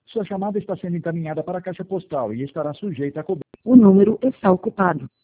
Sua chamada está sendo encaminhada para a caixa postal e estará sujeita a cobrança. O número está ocupado.